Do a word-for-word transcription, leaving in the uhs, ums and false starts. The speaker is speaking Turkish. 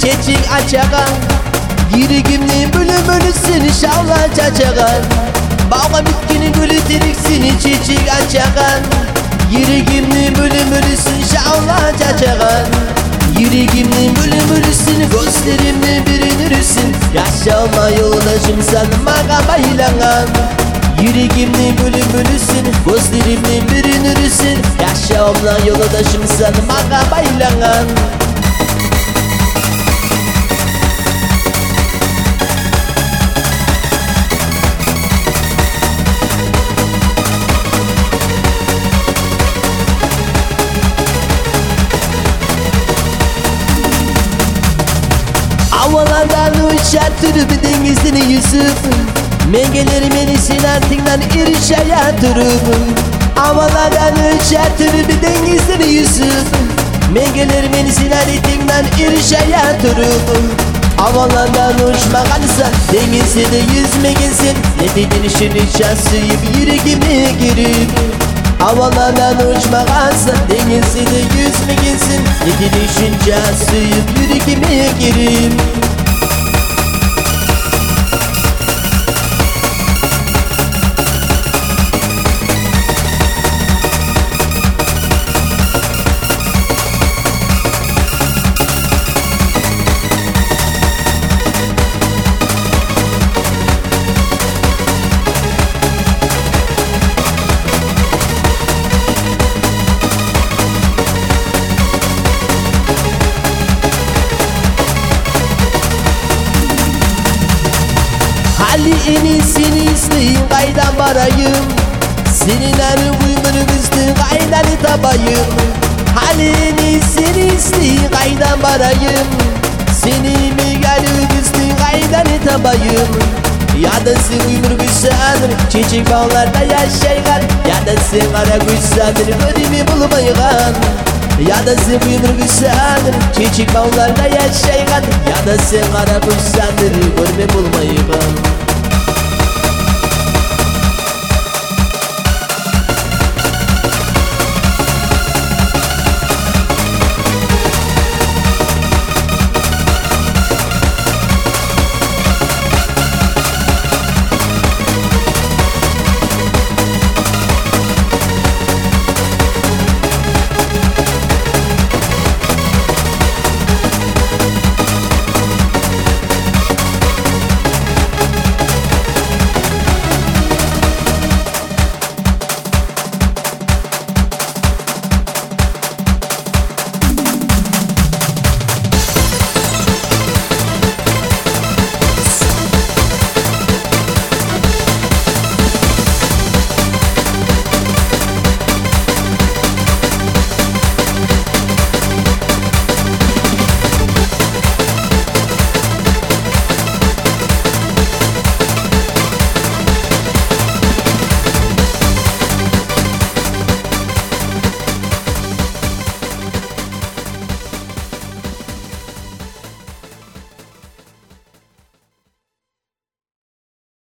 çeçik açagan, yüreğimni bölüm bölüsün şavla çaçagan. Bağla bitkini gülü teriksini çeçik açagan, yüreğimni bölüm bölüsün şavla çaçagan. Yüreğimni bölüm bölüsün, gözlerimni bürünürsün. Yaşama yoldaşım sen bana baylangan. Yüreğimni bölüm bölüsün, gözlerimni bürünürsün. Yaşama yoldaşım sen bana baylangan. Havalardan uçar türüp denizini Yusuf. Men gelirim beni sinantinden irişaya durup. Havalardan uçar türüp denizini Yusuf. Men gelirim beni sinantinden irişaya durup. Havalardan uçmagansa denizde de yüzmeginsin. Ne dedin şunu şansıyıp yüreğime girip. Havalardan uçmagansa denizde de yüzmeginsin. Ne dedin şunu şansıyıp yüreğime girip. Ali en iyisini isteyim, kaydan varayım. Senin arı uyumunu kıstın, kaydan tabayım. Ali en iyisini isteyim, kaydan varayım. Seni mi garı kıstın, kaydan tabayım. Ya da sen uyumunu kısanır, çiçek bağlarda yaşaygan. Ya da sen kara kısanır, ölümü bulmaygan. Ya da sen uyumunu kısanır, çiçek bağlarda yaşaygan. Ya da sen kara kısanır, ölümü bulmaygan.